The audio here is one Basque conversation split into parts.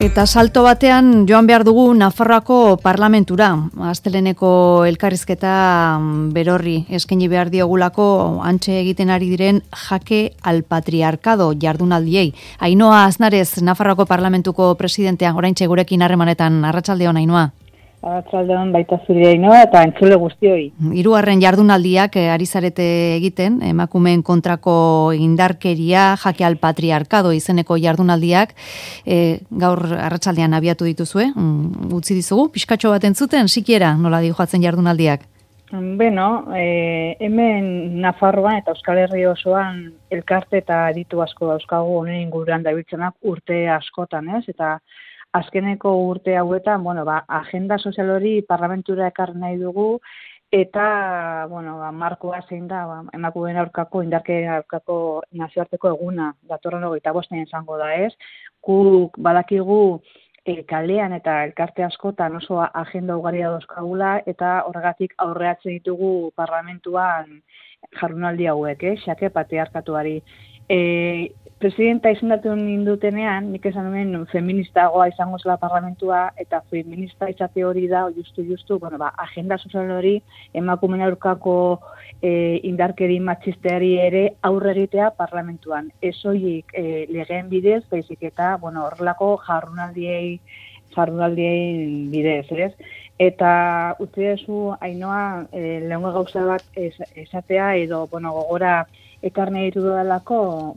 Eta salto batean joan behar dugu Nafarroako parlamentura. Asteleneko elkarrizketa berorri eskaini behar diogulako antxe egiten ari diren jake al patriarkado jardunaldiei. Ainhoa Aznarez, Nafarroako parlamentuko presidentea, oraintxe gurekin harremanetan. Arratsaldeon, Ainhoa. Arratsaldeon baita zuri Ainhoa eta entzule guztioi. 3. jardunaldiak ari zarete egiten, emakumeen kontrako indarkeria, jake al patriarkado izeneko jardunaldiak, gaur arratsaldean abiatu dituzue, utzi dizugu, pixkatxo bat entzuten, sikiera, nola joatzen jardunaldiak? Beno, hemen Nafarroan eta Euskal Herri osoan elkarte eta aditu asko dauzkagu honen inguruan dabiltzenak urte askotan, ez? Eta azkeneko urte hauetan, agenda sozial hori parlamentura ekar nahi dugu, eta, markoa zein da, emakumeen aurkako, indarkerien aurkako nazioarteko eguna, datorren 25 izango da, ez? Guk badakigu kalean eta elkarte askotan oso agenda ugaria dauzkagula, eta horregatik aurreatzen ditugu parlamentuan jardunaldi hauek, xake patriarkatuari. Presidenta izendatu nindutenean, nik esan hemen feministagoa izango zela parlamentua, eta feminista izate hori da, justu, agenda sozial hori emakumeen aurkako indarkeri matxisteari ere aurre egitea parlamentuan. Ez horiek legeen bidez, baizik eta horrelako jardunaldiei bidez, ez? Eta utzi dezu, Ainhoa, lehengo gauza bat esatea, edo gogora ekarne ditu dudalako,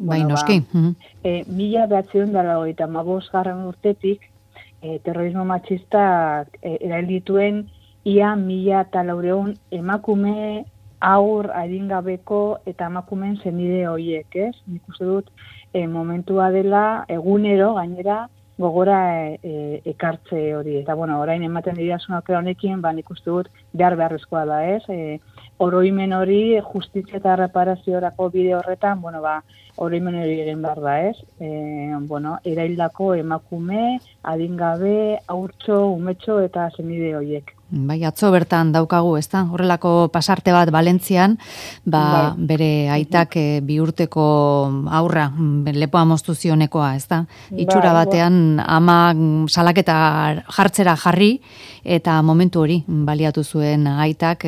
1995 urtetik terrorismo matxistak erail dituen ia 1400 emakume, haur, adingabeko eta emakumeen senide horiek, ez? Nik uste dut momentua dela egunero gainera gogora ekartze hori. Eta orain ematen didazun aukera honekin, nik uste dut beharrezkoa da, ez? Oroimen hori justizia eta reparaziorako bide horretan, oroimen hori egin behar da, ez? Eraildako emakume, adingabe, haurtxo, umetxo eta senide horiek. Bai, atzo bertan daukagu, ez da? Horrelako pasarte bat Valentzian, bere aitak 2 urteko aurra, lepoa moztu zionekoa, ez da? Itxura batean ama salaketa jartzera jarri, eta momentu hori baliatu zuen aitak,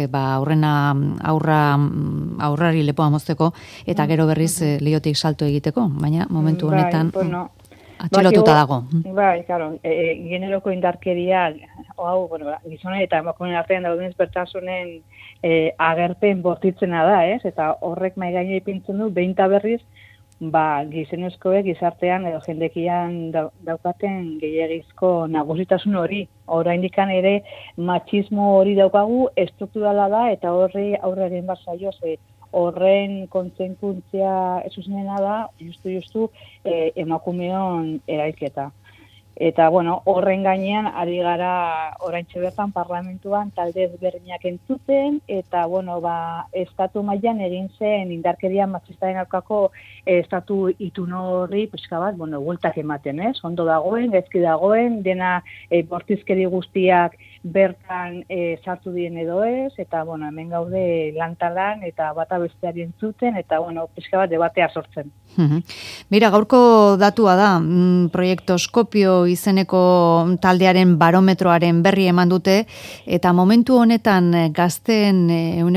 aurrari lepoa mozteko, eta gero berriz lehiotik salto egiteko, baina momentu honetan atxilotuta dago. Bai, claro, generoko indarkeria, gizonen eta emakumeen artean dauden ezbertasunen agerpen bortitzena da, ez? Eta horrek mahai gaina ipintzen du, behin eta berriz, gizonezkoek gizartean edo jendekian daukaten gehiagizko nagusitasun hori. Oraindik ere matxismo hori daukagu, estrukturala da, eta horri aurre egin bat zaio, horren kontzenkuntzia zuzenena da, justu emakumeon erailketa. Eta, horren gainean, ari gara oraintxe bertan parlamentuan talde ezberdinak entzuten, eta, estatu mailan egin zen indarkeria matxistaren aurkako estatu itun horri, pixka bat, bueltak ematen, ez? Ondo dagoen, gaizki dagoen, dena bortizkeri guztiak bertan sartu dien edo ez, eta, hemen gaude lantalan, eta bata besteari entzuten, eta, pixka bat debatea sortzen. Mira, gaurko datua da, proiektoskopio izeneko taldearen barometroaren berri eman dute, eta momentu honetan gazteen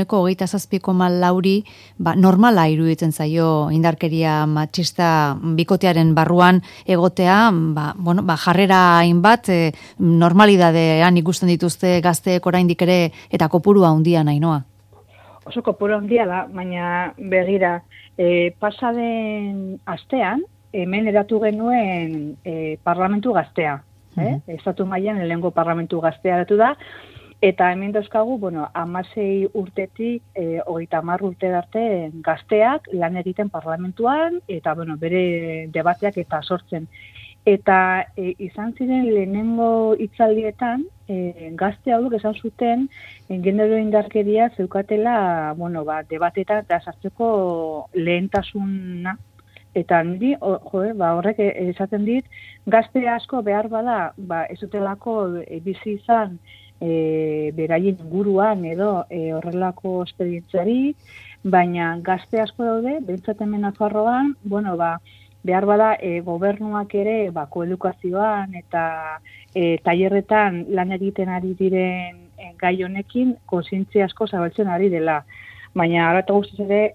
27,4 normala iruditzen zaio indarkeria matxista bikotearen barruan egotea, jarrera hainbat normalidadean ikusten dituzte gazteek oraindik ere, eta kopurua handia, Ainhoa. Oso kopuru handia da, baina begira, pasaden astean, hemen eratu genuen parlamentu gaztea. Estatu mailan lehengo parlamentu gaztea eratu da, eta hemen dauzkagu, 16 urtetik 30 urte arte gazteak lan egiten parlamentuan, eta bere debateak eta sortzen. Eta izan ziren lehenengo hitzaldietan, gazte hauek esan zuten genero indarkeria zeukatela, debatetan eta sartzeko lehentasuna. Eta niri, horrek esaten dit, gazte asko behar bada, ez dutelako bizi izan beraien inguruan edo horrelako esperientziari, baina gazte asko daude, behintzat hemen Nafarroan, behar bada gobernuak ere koedukazioan eta tailerretan lan egiten ari diren gai honekin kontzientzia asko zabaltzen ari dela. Baina ara eta guztiz ere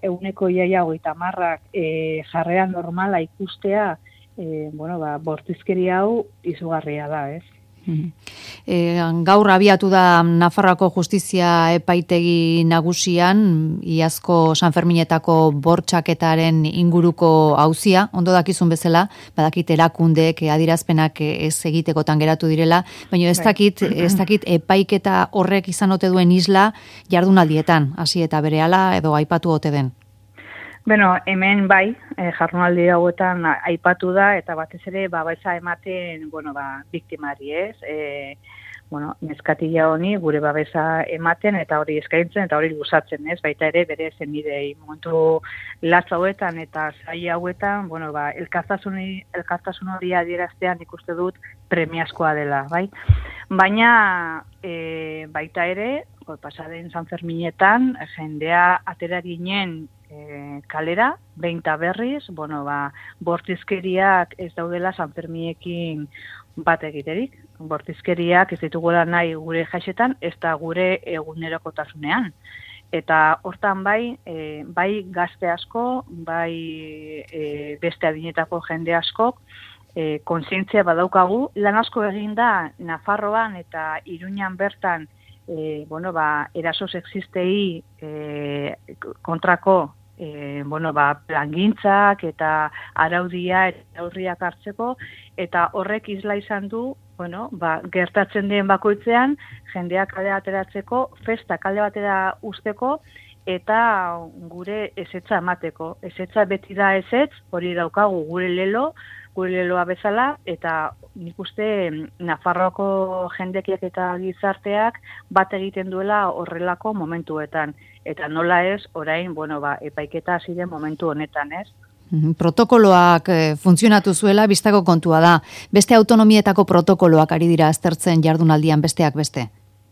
30% jarrera normala ikustea bortizkeria hau izugarria da, ez? Gaur abiatu da Nafarroako justizia epaitegi nagusian iazko Sanferminetako bortxaketaren inguruko auzia, ondo dakizun bezala, badakit erakundeek adierazpenak ez egitekotan geratu direla, baina ez dakit epaiketa horrek izan ote duen isla jardunaldietan, hasi eta berehala edo aipatu ote den. Bueno, hemen bai, jardunaldi hauetan aipatu da, eta batez ere babesa ematen, biktimari, ez? Neskatila honi gure babesa ematen, eta hori eskaintzen, eta hori luzatzen, ez? Baita ere bere zenidei momentu latz hauetan eta zai hauetan, elkartasun hori adieraztean ikuste dut premiazkoa dela, bai? Baina baita ere, pasaden Sanferminetan, jendea atera ginen kalera, behin eta berriz, bortizkeriak ez daudela Sanferminekin bat egiterik. Bortizkeriak ez ditugula nahi gure jaixetan, ez da gure egunerokotasunean. Eta hortan bai gazte asko, bai beste adinetako jende askok, kontzientzia badaukagu, lan asko egin da Nafarroan eta Iruñan bertan eraso sexistei kontrako plangintzak eta araudia eta aurriak hartzeko, eta horrek isla izan du, gertatzen den bakoitzean, jendeak kalde ateratzeko, festa kalde batera usteko, eta gure ezetza emateko. Ezetza beti da ezetz, hori daukagu gure leloa bezala, eta nik uste Nafarroako jendekiak eta gizarteak bat egiten duela horrelako momentuetan. Eta nola ez, orain, epaiketa hasi den momentu honetan, ez? Protokoloak funtzionatu zuela bistako kontua da. Beste autonomietako protokoloak ari dira aztertzen jardunaldian besteak beste?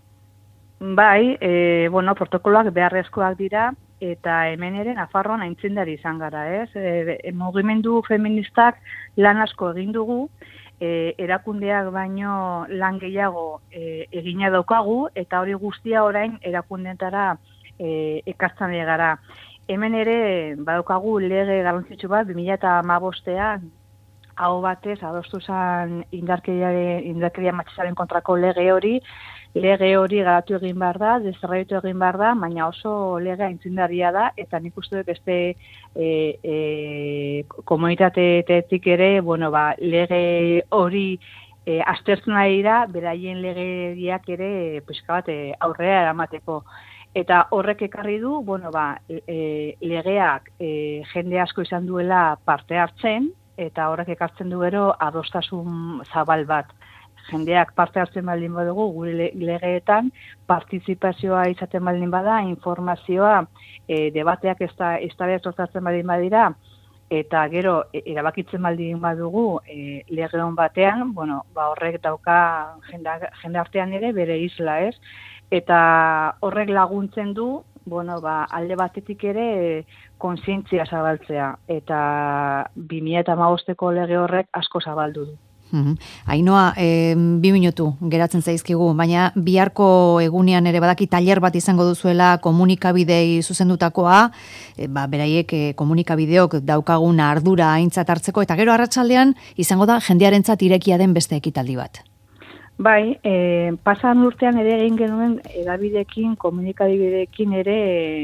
Bai, protokoloak beharrezkoak dira, eta hemen ere Nafarroan aintzindari izan gara, ez? Mugimendu feministak lan asko egin dugu, erakundeak baino lan gehiago egina daukagu, eta hori guztia orain erakundeetara ekartzen gara. Hemen ere badaukagu lege garrantzitsu bat 2015ean hau batez adostu zen indarkeria matxistaren kontrako lege hori garatu egin behar da, desarroitu egin behar da, baina oso lege aintzindaria da, eta nik uste dut beste komunitateetik ere, lege hori aztertzen ari dira, beraien legediak ere pixka bat aurrera eramateko. Eta horrek ekarri du, legeak jende asko izan duela parte hartzen, eta horrek ekartzen du gero adostasun zabal bat. Jendeak parte hartzen baldin badugu, gure legeetan, partizipazioa izaten baldin bada, informazioa, debateak eztabaida sortatzen baldin badira, eta gero erabakitzen baldin badugu lege hon batean, horrek dauka jende artean ere bere isla, ez? Eta horrek laguntzen du, alde batetik ere kontzientzia zabaltzea, eta 2015ko lege horrek asko zabaldu du. Ainhoa, 2 minutu geratzen zaizkigu, baina biharko egunean ere badaki tailer bat izango duzuela komunikabidei zuzendutakoa, beraiek komunikabideok daukagun ardura aintzat hartzeko, eta gero arratsaldean izango da jendearentzat irekia den beste ekitaldi bat. Bai, pasan urtean ere egin genuen edabidekin, komunikabideekin ere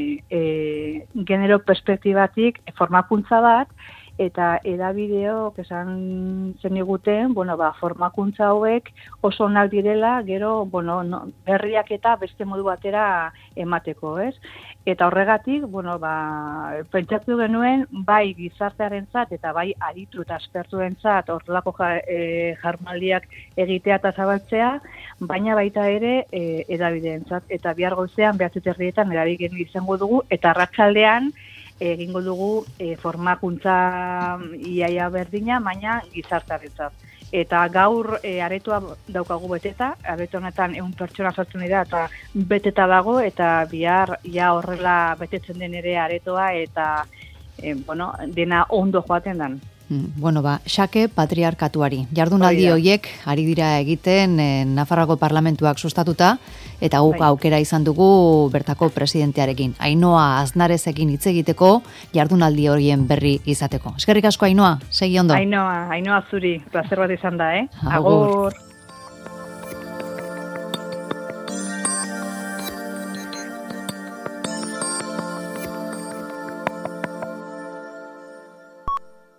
genero perspektibatik formakuntza bat, eta edabideok esan zeniguten, formakuntza hauek oso onak direla, gero, berriak eta beste modu batera emateko, ez? Eta horregatik, pentsatu genuen, bai gizartearentzat eta bai aditu eta aspertuentzat horrelako jardunaldiak egitea eta zabaltzea, baina baita ere edabideentzat. Eta bihar goizean 9:30 erabiltzen izango dugu, eta arratsaldean egingo dugu formakuntza iaia berdina, baina gizartearentzat. Eta gaur aretoa daukagu beteta, areto honetan 100 pertsona sartzen dira eta beteta dago, eta bihar horrela betetzen den ere aretoa, eta dena ondo joaten dan. Bueno, xake patriarkatuari. Jardunaldi horiek ari dira egiten Nafarroako parlamentuak sustatuta, eta guk aukera izan dugu bertako presidentearekin. Ainhoa Aznarezekin hitz egiteko, jardunaldi horien berri izateko. Eskerrik asko, Ainhoa, segi ondo. Ainhoa zuri, plazer bat izan da, Agur.